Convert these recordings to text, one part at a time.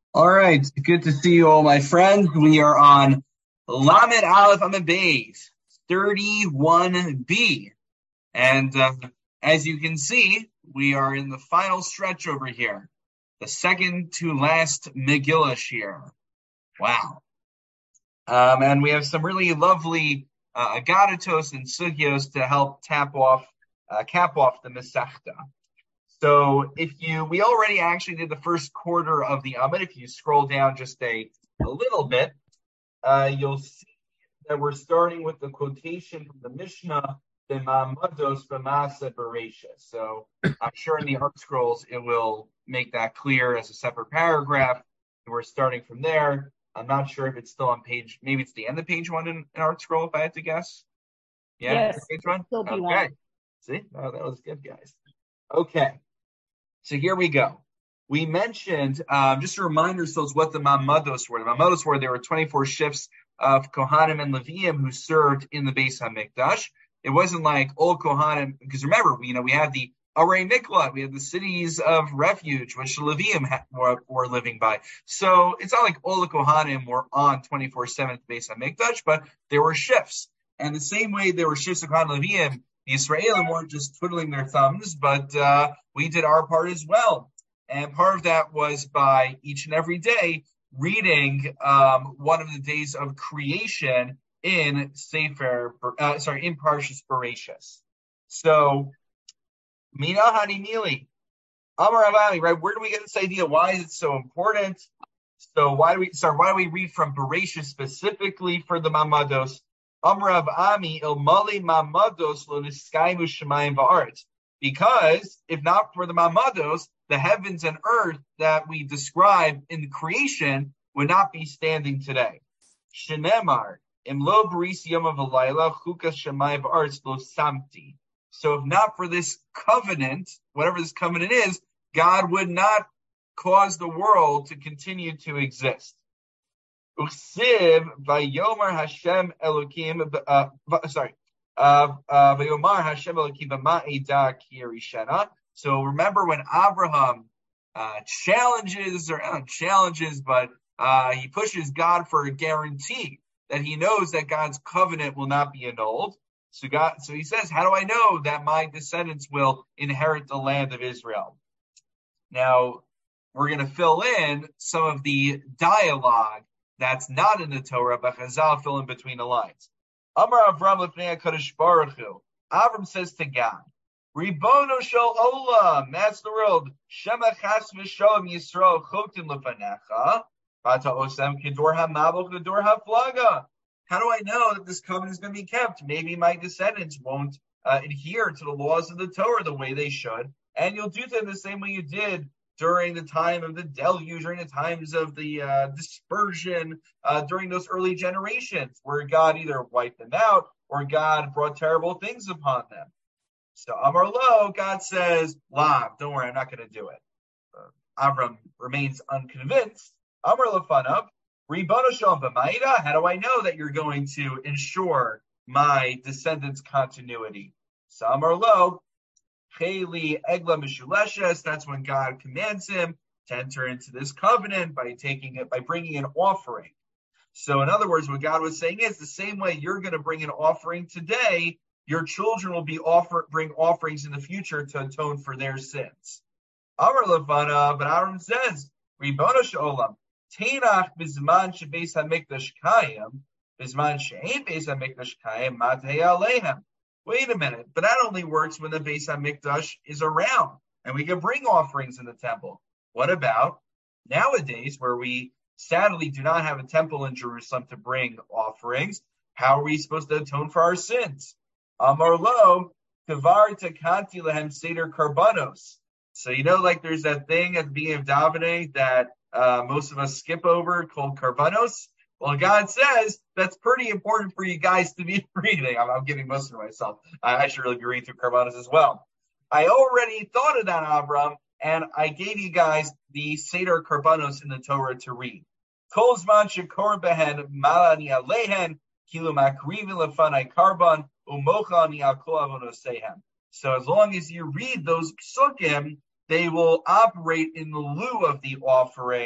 All right, good to see you all, my friends. We are on Lamed Aleph Amud Beis 31b, and as you can see, we are in the final stretch over here, the second to last Megillah Shir. Wow, and we have some really lovely Agadatos and Sugyos to help cap off the Masechta. So we already actually did the first quarter of the Amud. If you scroll down just a little bit, you'll see that we're starting with the quotation from the Mishnah, the Ma'amados B'Masa Bereisha. So I'm sure in the Art Scrolls it will make that clear as a separate paragraph. And we're starting from there. I'm not sure if it's still on maybe it's the end of page one in Art Scroll, if I had to guess. Yeah, yes, page one? still be okay. One. See? Oh, that was good, guys. Okay. So here we go. We mentioned, just to remind ourselves what the Ma'amados were. The Ma'amados were, there were 24 shifts of Kohanim and Leviim who served in the Beis HaMikdash. It wasn't like all Kohanim, because remember, we had the Arei Miklat, we had the cities of refuge, which the Leviim were living by. So it's not like all the Kohanim were on 24/7 at the Beis HaMikdash, but there were shifts. And the same way there were shifts of Kohanim and Leviim, the Israelim weren't just twiddling their thumbs, but we did our part as well. And part of that was by each and every day reading one of the days of creation in Parshas Bereshis. So, Mina Hanimili, Amar Avali, right? Where do we get this idea? Why is it so important? So why do we read from Bereshis specifically for the Ma'amados? Amar Avami ilmali Ma'amados lo niskaimu shemayim va'aretz. Because if not for the Ma'amados, the heavens and earth that we describe in the creation would not be standing today. Shenemar, imlo barisi yom v'layla chukas shemayim v'aretz lo samti. So if not for this covenant, whatever this covenant is, God would not cause the world to continue to exist. Uksiv vayomar Hashem Elokim, vayomar Hashem Elokim b'ma'eda ki rishena. So remember when Abraham challenges, but he pushes God for a guarantee that he knows that God's covenant will not be annulled. So he says, how do I know that my descendants will inherit the land of Israel? Now, we're going to fill in some of the dialogue that's not in the Torah, but Chazal fill in between the lines. Amar Avram l'fnei HaKadosh Baruch Hu. Avram says to God, Ribono shel olam, that's the world. Shema chas v'shalom Yisrael chotim lefanecha, v'ata osem kedor ha'mabel kedor ha'flaga. How do I know that this covenant is going to be kept? Maybe my descendants won't adhere to the laws of the Torah the way they should, and you'll do them the same way you did during the time of the deluge, during the times of the dispersion, during those early generations, where God either wiped them out or God brought terrible things upon them. So Amar Lo, God says, Lav, don't worry, I'm not going to do it. Avram remains unconvinced. Amar Lefanav, Ribono Shalom b'ma'ida, how do I know that you're going to ensure my descendants' continuity? So Amar Lo, Cheli Egla Mishuleshes, that's when God commands him to enter into this covenant by bringing an offering. So in other words, what God was saying is the same way you're going to bring an offering today, your children will bring offerings in the future to atone for their sins. Amar Levana, but Aaron says, Ribono Shalom, Tenach Bizman Shebeis HaMikdash Kayim, Bizman She'ein Beis HaMikdash Kayim, Matei Alehem. Wait a minute, but that only works when the Beis HaMikdash is around and we can bring offerings in the temple. What about nowadays where we sadly do not have a temple in Jerusalem to bring offerings? How are we supposed to atone for our sins? Amar Lo, Kavar Takanti Lehem Seder Karbanos. So like there's that thing at the beginning of davening that most of us skip over called Karbanos. Well, God says that's pretty important for you guys to be reading. I'm giving most of myself. I should really be reading through Karbanos as well. I already thought of that, Avram, and I gave you guys the Seder Karbanos in the Torah to read. Kol zman shekor behen malani alehen kilu makrivin lefanai karban umochani al kol avonosehem. So as long as you read those psukim, they will operate in the lieu of the offerings,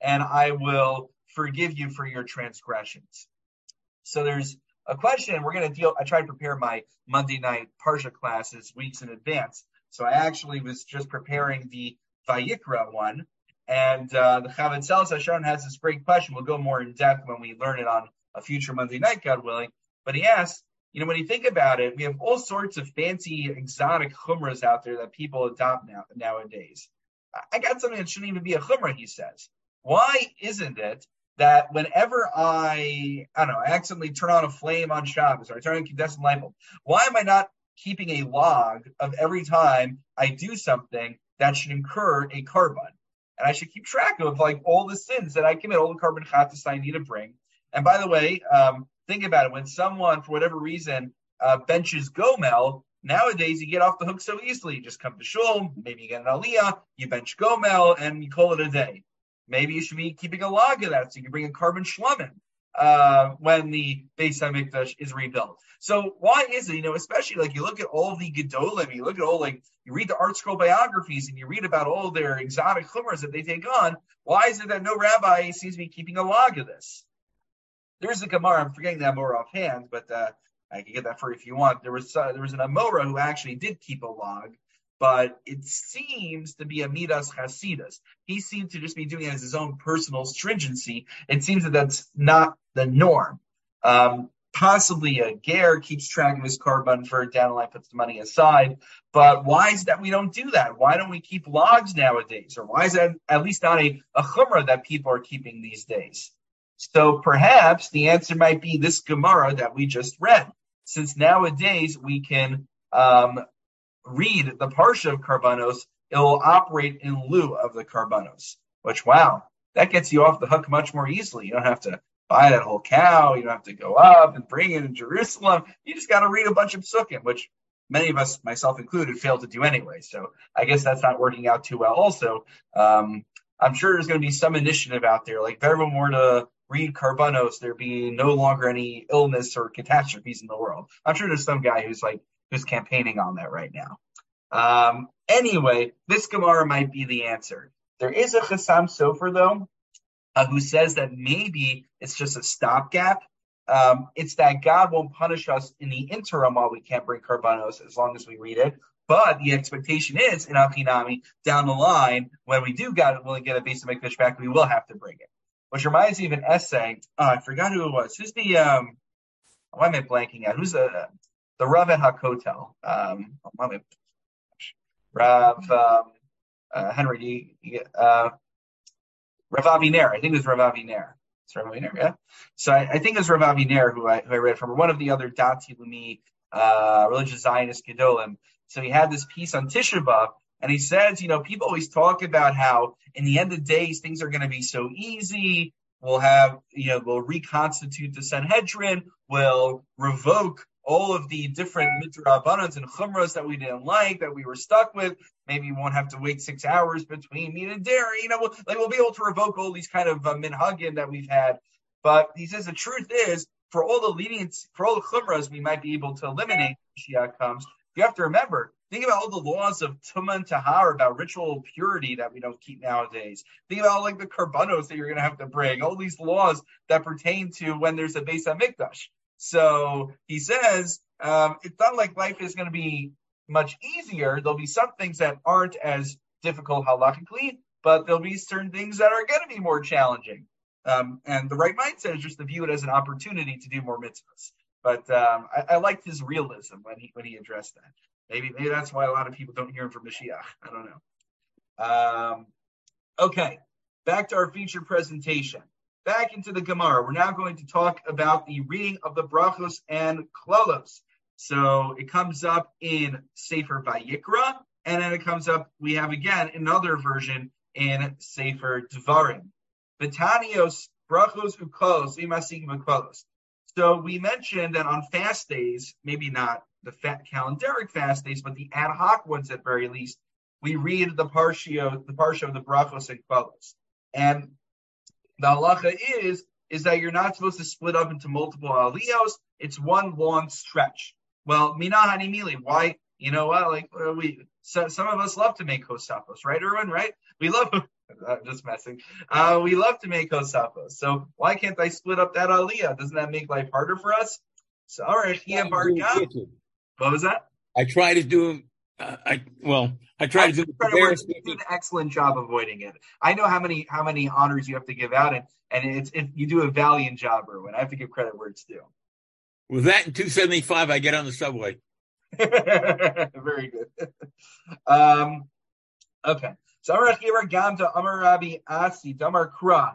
and I will forgive you for your transgressions. So there's a question we're going to I tried to prepare my Monday night Parsha classes weeks in advance. So I actually was just preparing the Vayikra one. And the Chavetz Hasharon has this great question. We'll go more in depth when we learn it on a future Monday night, God willing. But he asks, when you think about it, we have all sorts of fancy, exotic chumras out there that people adopt nowadays. I got something that shouldn't even be a chumrah, he says. Why isn't it that whenever I accidentally turn on a flame on Shabbos or I turn on a incandescent light bulb, why am I not keeping a log of every time I do something that should incur a carbon? And I should keep track of all the sins that I commit, all the carbon chatas I need to bring. And by the way, think about it. When someone, for whatever reason, benches Gomel, nowadays you get off the hook so easily. You just come to shul, maybe you get an aliyah, you bench Gomel, and you call it a day. Maybe you should be keeping a log of that so you can bring a carbon shlomim when the Beis HaMikdash is rebuilt. So why is it, especially you look at all the Gedolim, you look at all you read the art scroll biographies and you read about all their exotic chumras that they take on. Why is it that no rabbi seems to be keeping a log of this? There's a Gemara, I'm forgetting that more offhand, but I can get that for you if you want. There was an Amora who actually did keep a log, but it seems to be a Midas Chasidus. He seemed to just be doing it as his own personal stringency. It seems that that's not the norm. Possibly a ger keeps track of his carbon for down the line, puts the money aside. But why is that we don't do that? Why don't we keep logs nowadays? Or why is that at least not a chumrah that people are keeping these days? So perhaps the answer might be this Gemara that we just read. Since nowadays we can read the Parsha of Karbanos, it will operate in lieu of the Karbanos. Which, wow, that gets you off the hook much more easily. You don't have to buy that whole cow. You don't have to go up and bring it in Jerusalem. You just got to read a bunch of psukim, which many of us, myself included, fail to do anyway. So I guess that's not working out too well also. I'm sure there's going to be some initiative out there. If everyone were to read Karbanos, there'd be no longer any illness or catastrophes in the world. I'm sure there's some guy who's campaigning on that right now. Anyway, this Gemara might be the answer. There is a Chassam Sofer, though, who says that maybe it's just a stopgap. It's that God won't punish us in the interim while we can't bring Karbanos as long as we read it. But the expectation is, in Achinami, down the line, when we do get a Beis HaMikdash back, we will have to bring it. Which reminds me of an essay. I forgot who it was. Who's the, why am I blanking out? Who's the Rav at HaKotel? Rav, Henry, Rav Aviner. I think it was Rav Aviner. It's Rav Aviner, yeah? So I think it was Rav Aviner who I read from, one of the other Dati Lumi, religious Zionist Gedolim. So he had this piece on Tisha B'Av, and he says, people always talk about how in the end of days, things are going to be so easy. We'll have, we'll reconstitute the Sanhedrin. We'll revoke all of the different mitzvahs and chumras that we didn't like, that we were stuck with. Maybe we won't have to wait 6 hours between meat and dairy. We'll be able to revoke all these kind of minhagim that we've had. But he says the truth is, for all the lenience, for all the chumras we might be able to eliminate when Mashiach comes, you have to remember, think about all the laws of Tumah and Tahar, about ritual purity that we don't keep nowadays. Think about the karbanos that you're going to have to bring, all these laws that pertain to when there's a Beis HaMikdash. So he says, it's not like life is going to be much easier. There'll be some things that aren't as difficult halachically, but there'll be certain things that are going to be more challenging. And the right mindset is just to view it as an opportunity to do more mitzvahs. But I liked his realism when he addressed that. Maybe that's why a lot of people don't hear him from Mashiach. I don't know. Okay, back to our feature presentation. Back into the Gemara. We're now going to talk about the reading of the brachos and klalos. So it comes up in Sefer Vayikra, and then it comes up, we have again another version in Sefer Dvarim. Betanios brachos uklalos imasig v'klalos. So we mentioned that on fast days, maybe not the calendaric fast days, but the ad hoc ones at very least, we read the parsha of the brachos and klalos. And the halacha is that you're not supposed to split up into multiple aliyos. It's one long stretch. Well, mina hanimili. Why? You know what? Some of us love to make kosapos, right, Erwin? Right? We love. I'm just messing. We love to make Hosafos. So why can't I split up that aliyah? Doesn't that make life harder for us? So, all right, what was that? I try to do. I try to do You did an excellent job avoiding it. I know how many honors you have to give out, and you do a valiant job, Erwin. I have to give credit where it's due. With that and 275, I get on the subway. Very good. Okay. So Amar Chira Gamta Amar Rabbi Asi Damar Kra.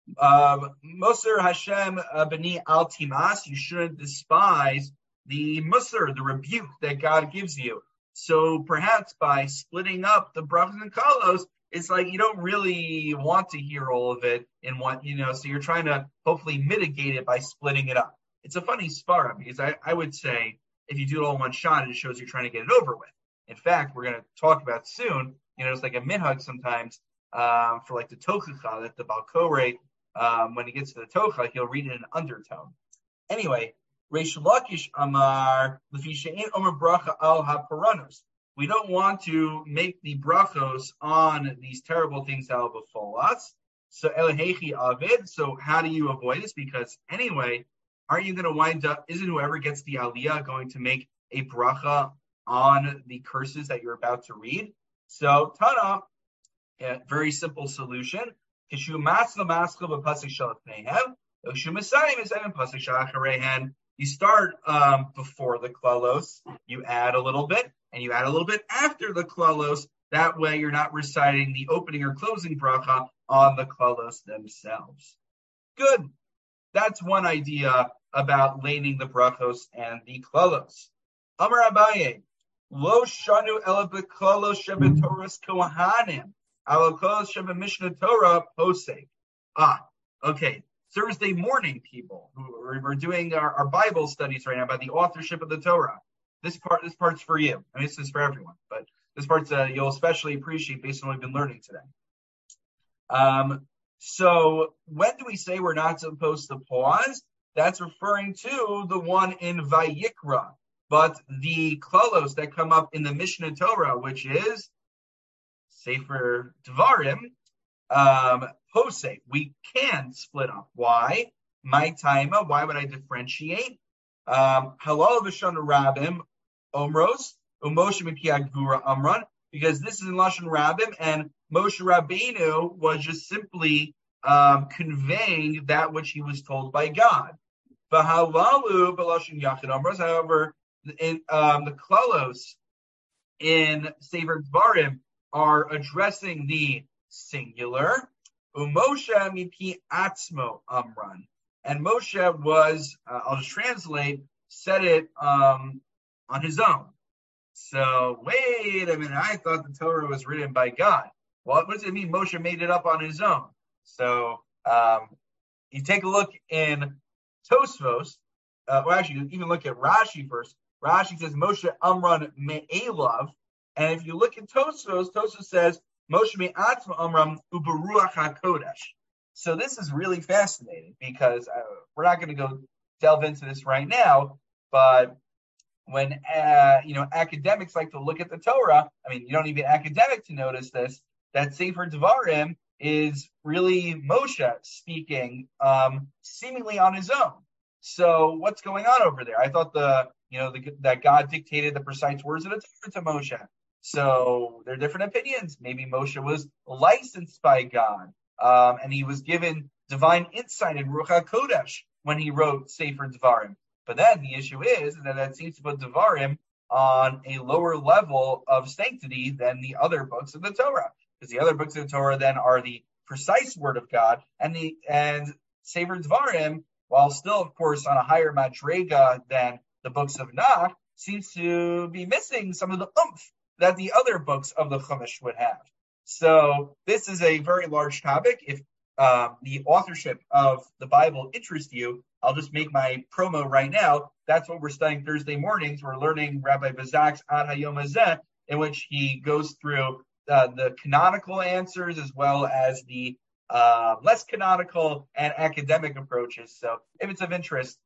Musar Hashem B'ni Al Timas. You shouldn't despise the musar, the rebuke that God gives you. So perhaps by splitting up the brachos and kalos, it's like you don't really want to hear all of it in one, so you're trying to hopefully mitigate it by splitting it up. It's a funny svara because I would say if you do it all in one shot, it shows you're trying to get it over with. In fact, we're going to talk about soon, it's like a minhag sometimes for like the tochacha, that the Balkore, when he gets to the tocha, he'll read it in an undertone. Anyway, Reish Lakish Amar Lefishain Omer Bracha Al HaParanos. We don't want to make the brachos on these terrible things that will befall us. So Elehechi Avid. So how do you avoid this? Because anyway, aren't you going to wind up? Isn't whoever gets the aliyah going to make a bracha on the curses that you're about to read? So Tana, very simple solution. Kishu Masla Masla B'Pasik Shalafnehem. Kishu Masayim is Evan Pasik Shalacharehan. You start before the klalos, you add a little bit, and you add a little bit after the klalos. That way you're not reciting the opening or closing bracha on the klalos themselves. Good. That's one idea about laning the brachos and the klalos. Amar Abaye, lo shanu ela b'klalos shebetoras kohanim, ala klalos shebemishna Torah posek. Okay. Thursday morning people who are doing our Bible studies right now about the authorship of the Torah. This part's for you. I mean, this is for everyone, but this part's you'll especially appreciate based on what we've been learning today. So when do we say we're not supposed to pause? That's referring to the one in Vayikra, but the klalos that come up in the Mishnah Torah, which is Sefer Devarim, Posek, we can split up. Why? My taima. Why would I differentiate? Halal v'shon rabim omros u'Moshe mipiag gvura amran, because this is in lashon rabim, and Moshe Rabbeinu was just simply conveying that which he was told by God. V'halalu b'lashon yachid amros. However, in the klalos in Sefer Dvarim are addressing the singular. Moshe mipi atzmo amran, and Moshe was, I'll just translate, said it on his own. So wait a minute, I thought the Torah was written by God. Well, what does it mean Moshe made it up on his own? So you take a look in Tosfos, actually you even look at Rashi first. Rashi says Moshe amran me'elav, and if you look at Tosfos, Tosfos says Moshe mi'atzma amram uberuach hakodesh. So this is really fascinating because we're not going to go delve into this right now, but when academics like to look at the Torah, I mean, you don't need to be an academic to notice this, that Sefer Devarim is really Moshe speaking seemingly on his own. So what's going on over there? I thought that God dictated the precise words of the Torah to Moshe. So there are different opinions. Maybe Moshe was licensed by God, and he was given divine insight in Ruach HaKodesh when he wrote Sefer Devarim. But then the issue is that seems to put Devarim on a lower level of sanctity than the other books of the Torah, because the other books of the Torah then are the precise word of God, and Sefer Devarim, while still, of course, on a higher madrega than the books of Nach, seems to be missing some of the oomph that the other books of the Chumash would have. So this is a very large topic. If the authorship of the Bible interests you, I'll just make my promo right now. That's what we're studying Thursday mornings. We're learning Rabbi Bazak's Ad Hayom Hazeh, in which he goes through the canonical answers as well as the less canonical and academic approaches. So if it's of interest,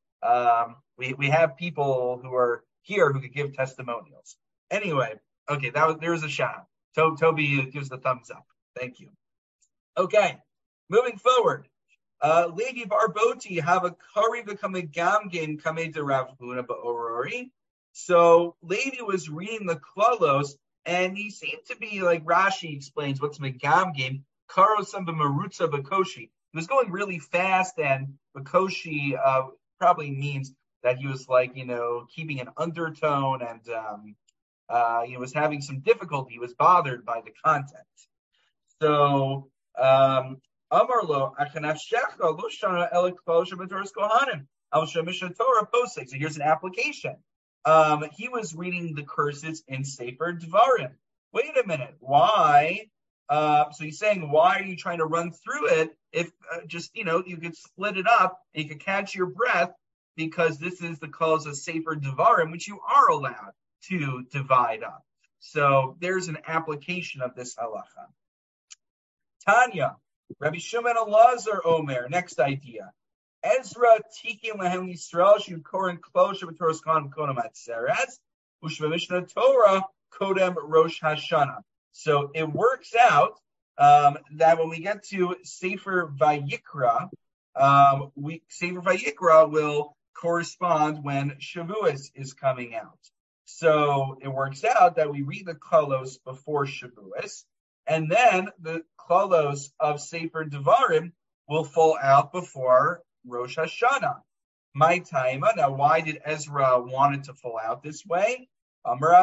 we have people who are here who could give testimonials. Anyway, okay, there was a shout. Toby gives the thumbs up. Thank you. Okay, moving forward. Levi Barboti have a curry become a gamgin kame de Rav Huna ba'orori. So Levi was reading the klalos, and he seemed to be like Rashi explains what's megamgin karo samba marutza bakoshi. He was going really fast, and bakoshi probably means that he was like keeping an undertone, and he was having some difficulty. He was bothered by the content. So. Amarlo, Achanafshecha, Lushana Elikosha Batoris Kohanim, Al Shamisha Torah Posek. So here's an application. He was reading the curses in Sefer Dvarim. Wait a minute, why? So he's saying, why are you trying to run through it if you could split it up and you could catch your breath, because this is the cause of Sefer Dvarim, which you are allowed to divide up. So there's an application of this halacha. Tanya. Rabbi Shimon Elazar Omer. Next idea. Ezra Tikim Lahem Yisrael Shu Koren Klos Shabbatos Kon Kodem Atzeres Ushva Mishnah Torah Kodem Rosh Hashanah. So it works out that when we get to Sefer Vayikra, Sefer Vayikra will correspond when Shavuos is coming out. So it works out that we read the Kolos before Shavuos, and then the klalos of Sefer Devarim will fall out before Rosh Hashanah. My time. Now, why did Ezra want it to fall out this way? So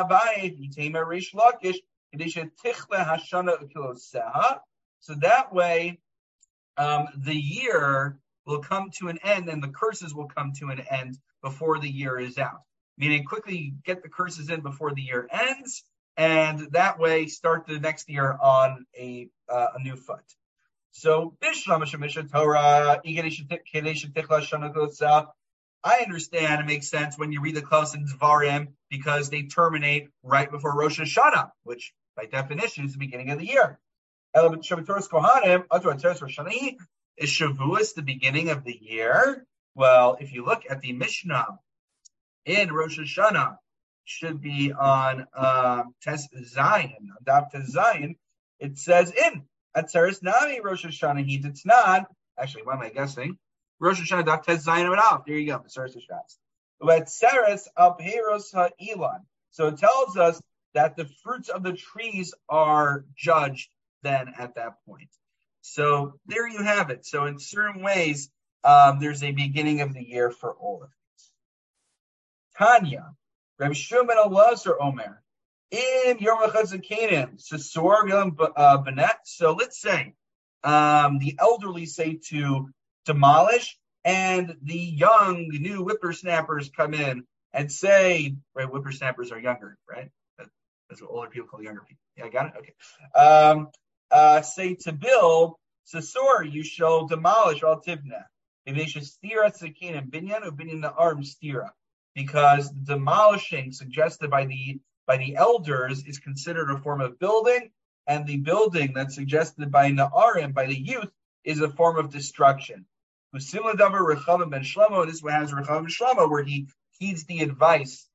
that way, the year will come to an end, and the curses will come to an end before the year is out. Meaning, quickly get the curses in before the year ends, and that way start the next year on a new foot. So, Torah, I understand it makes sense when you read the Klos and Dvarim because they terminate right before Rosh Hashanah, which by definition is the beginning of the year. Is Shavuos the beginning of the year? Well, if you look at the Mishnah in Rosh Hashanah, should be on Tes Zayin, Daf Tes Zayin. It says in Atzeres Nami Rosh Hashanah he did not. Actually, what am I guessing? Rosh Hashanah Daf Tes Zayin went off. There you go. Atzeres Hashanah. Atzeres Alpeiros Ha'ilan. So it tells us that the fruits of the trees are judged then at that point. So there you have it. So in certain ways, there's a beginning of the year for all of these. Tanya. Rabbi Shimon Elazar Omer, in Yom HaChazakenim, Sesor Yom Benet. So let's say the elderly say to demolish, and the young, new whippersnappers come in and say, right, whippersnappers are younger, right? That's what older people call younger people. Yeah, I got it? Okay. Say to build, Sesor, you shall demolish all Tivna. Stira Tzakinim, Binyan or Binyan the arm Stira. Because demolishing suggested by the elders is considered a form of building, and the building that's suggested by Na'arim, by the youth, is a form of destruction. Similar to Rechavam ben Shlomo, and this one has Rechavam ben Shlomo, where he heeds the advice.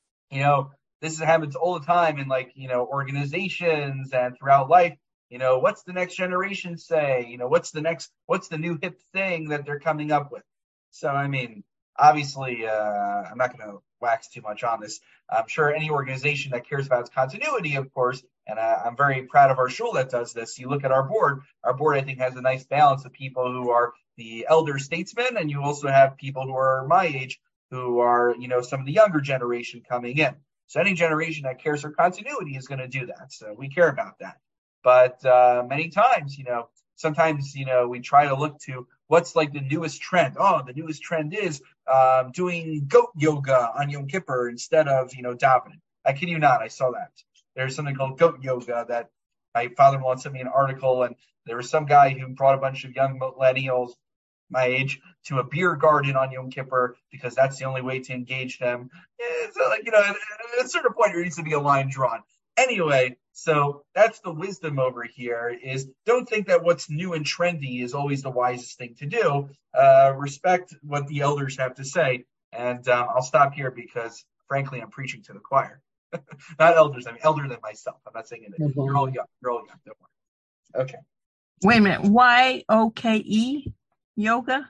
This happens all the time in organizations and throughout life. What's the next generation say? What's the new hip thing that they're coming up with? So, obviously, I'm not going to wax too much on this. I'm sure any organization that cares about its continuity, of course, and I'm very proud of our shul that does this. You look at our board. Our board, I think, has a nice balance of people who are the elder statesmen, and you also have people who are my age, who are, some of the younger generation coming in. So any generation that cares for continuity is going to do that. So we care about that. But many times, sometimes, we try to look to what's the newest trend. Oh, the newest trend is doing goat yoga on Yom Kippur instead of, davening. I kid you not, I saw that. There's something called goat yoga that my father-in-law sent me an article, and there was some guy who brought a bunch of young millennials, my age, to a beer garden on Yom Kippur because that's the only way to engage them. So, at a certain point, there needs to be a line drawn. Anyway, so that's the wisdom over here is don't think that what's new and trendy is always the wisest thing to do. Respect what the elders have to say. And I'll stop here because, frankly, I'm preaching to the choir. Not elders, I'm elder than myself. I'm not saying it. You're all young. Don't worry. Okay. Wait a minute. YOKE yoga?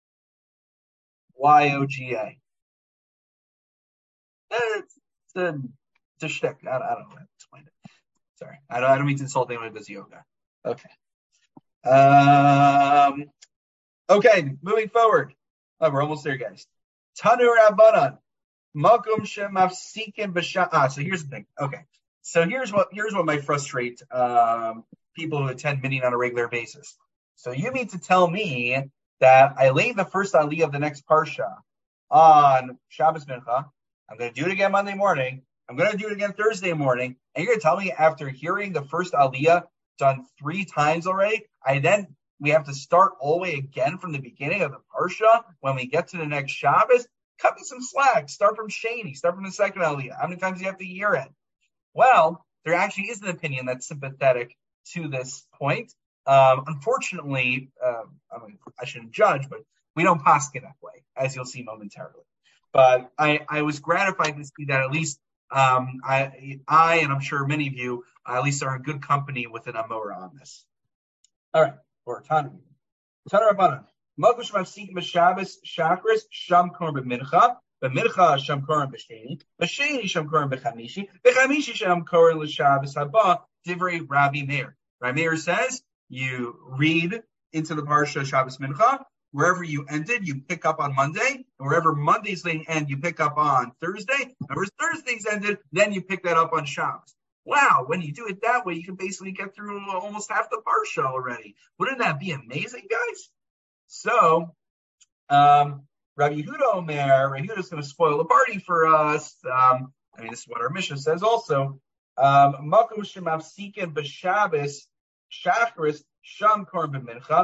YOGA. It's a shtick. I don't know how to explain it. Sorry. I don't mean to insult anyone who does yoga. Okay. Okay, moving forward. Oh, we're almost there, guys. Tanu Rabbanan. Makum shemafsikin b'sha. So here's the thing. Okay. So here's what might frustrate people who attend minyan on a regular basis. So you mean to tell me that I laid the first aliyah of the next parsha on Shabbos Mincha. I'm going to do it again Monday morning. I'm going to do it again Thursday morning. And you're going to tell me after hearing the first aliyah done 3 times already, we have to start all the way again from the beginning of the parsha when we get to the next Shabbos? Cut me some slack. Start from Shani. Start from the second aliyah. How many times do you have to hear it? Well, there actually is an opinion that's sympathetic to this point. Unfortunately, I shouldn't judge, but we don't paskin that way, as you'll see momentarily. But I was gratified to see that at least I and I'm sure many of you at least are in good company with an Amora on this. All right, or Tana Rabbanan. Malkush Mafsik B'Shabbos Shachris Sham Korban B'Mincha B'Mincha Sham Korban B'Sheni B'Sheni Sham Korban B'Chamishi B'Chamishi Sham Korban L'Shabbos Haba Divrei Rabbi Meir. Rabbi Meir says you read into the parsha Shabbos Mincha. Wherever you ended, you pick up on Monday. And wherever Monday's thing end, you pick up on Thursday. And where Thursday's ended, then you pick that up on Shabbos. Wow, when you do it that way, you can basically get through almost half the parsha already. Wouldn't that be amazing, guys? So, Rabbi Yehuda Omer, Rabbi Yehuda's going to spoil the party for us. This is what our Mishnah says also. Makom shemafsikin b'Shabbos Shachris Sham Korban Mincha.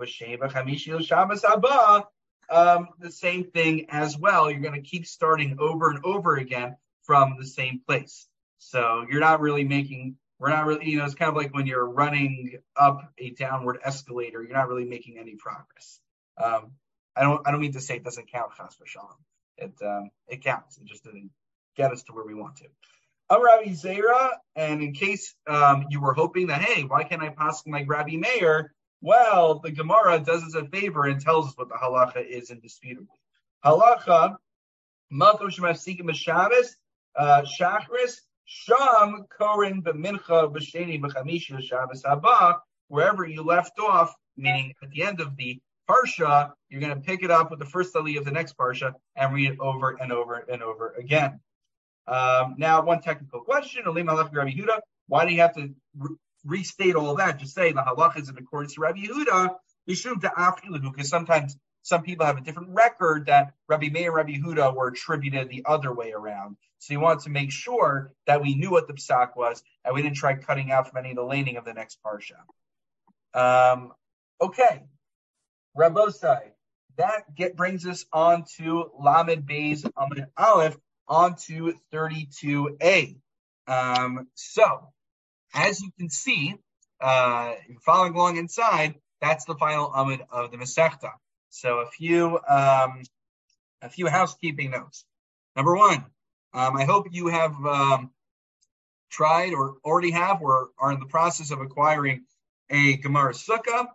The same thing as well. You're going to keep starting over and over again from the same place. So we're not really, it's kind of like when you're running up a downward escalator, you're not really making any progress. I don't mean to say it doesn't count, chas v'shalom. It counts. It just didn't get us to where we want to. Rabbi Zera, and in case you were hoping that, hey, why can't I pass like Rabbi Meir? Well, the Gemara does us a favor and tells us what the halacha is indisputably. Halacha, Malkum Shemafsikim B'Shabbos, Shachris, Sham Korin B'Mincha B'Sheni B'Chamishi Shabbos Haba. Wherever you left off, meaning at the end of the parsha, you're going to pick it up with the first aliyah of the next parsha and read it over and over and over again. Now, one technical question: Olim Halach Rabbi Yehuda. Why do you have to restate all that? Just say the halacha is in accordance to Rabbi Yehuda. Because sometimes some people have a different record that Rabbi Meir and Rabbi Yehuda were attributed the other way around. So you want to make sure that we knew what the psak was and we didn't try cutting out from any of the laning of the next parsha. Okay, Rabbosai, that brings us on to Lamed Beis Amud Aleph, on to 32a. So, as you can see, you're following along inside, that's the final Amud of the Masechta. So a few housekeeping notes. Number one, I hope you have tried or already have or are in the process of acquiring a Gemara Sukkah.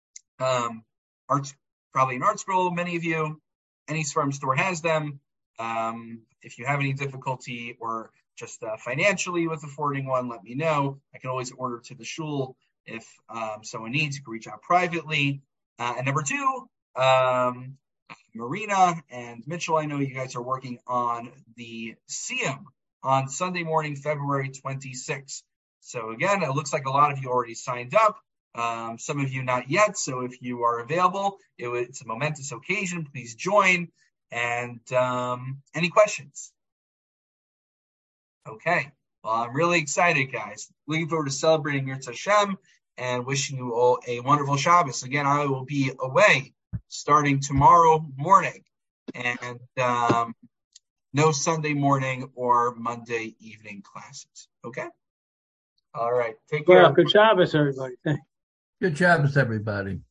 Probably an art scroll, many of you. Any Sfarim store has them. If you have any difficulty or just financially with affording one, let me know. I can always order to the shul if someone needs. You can reach out privately. And number two, Marina and Mitchell, I know you guys are working on the Siyum on Sunday morning, February 26th. So again, it looks like a lot of you already signed up. Some of you not yet. So if you are available, it's a momentous occasion. Please join. And any questions? Okay. Well, I'm really excited, guys. Looking forward to celebrating Yirtzeh Hashem and wishing you all a wonderful Shabbos. Again, I will be away starting tomorrow morning, and no Sunday morning or Monday evening classes. Okay? All right. Take care. Well, good Shabbos, everybody. Thanks. Good Shabbos, everybody.